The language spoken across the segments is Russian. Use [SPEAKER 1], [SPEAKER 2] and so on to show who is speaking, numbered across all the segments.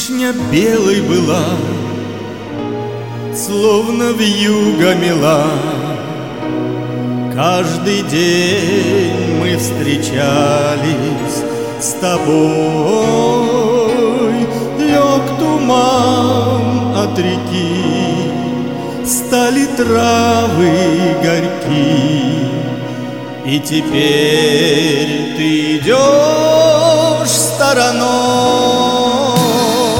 [SPEAKER 1] Вишня белой была, словно вьюга мела. Каждый день мы встречались с тобой. Лег туман от реки, стали травы горьки, и теперь ты идешь стороной.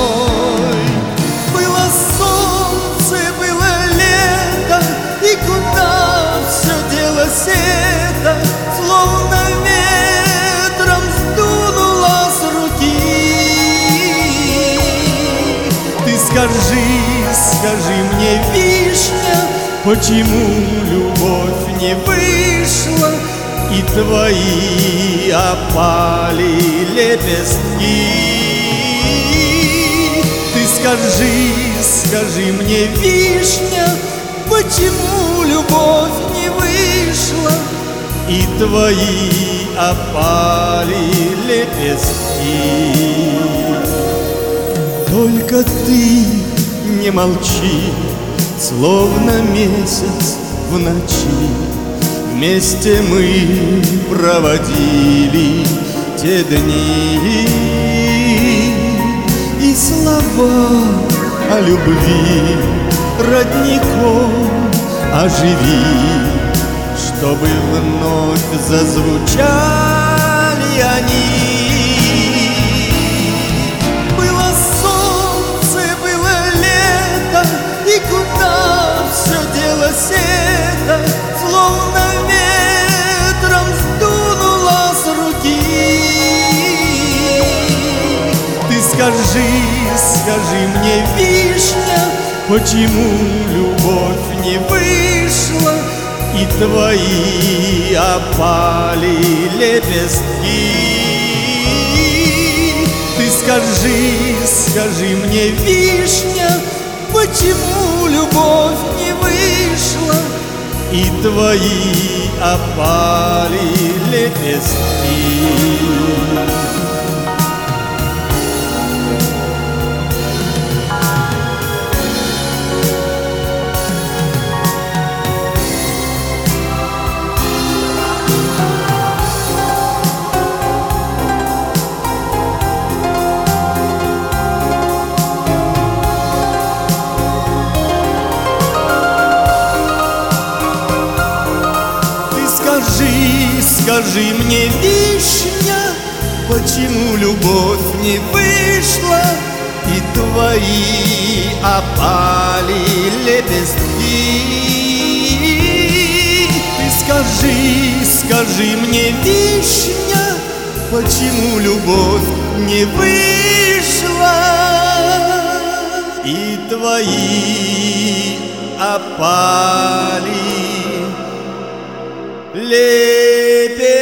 [SPEAKER 1] Было солнце, было лето, и куда все делось это, словно ветром сдунуло с руки. Ты скажи мне, вишня, почему любовь не вышла, и твои опали лепестки? Ты скажи мне, вишня, почему любовь не вышла, и твои опали лепестки? Только ты не молчи, словно месяц в ночи. Вместе мы проводили те дни, и слова о любви родником оживи, чтобы вновь зазвучали они. Было солнце, было лето, и куда все делось это, словно ветром сдунуло с руки. Ты скажи мне, вишня, почему любовь не вышла, и твои опали лепестки? Ты скажи мне, вишня, почему любовь не вышла, и твои опали лепестки? Скажи мне, вишня, почему любовь не вышла, и твои опали лепестки? Ты скажи мне, вишня, почему любовь не вышла, и твои опали лепестки?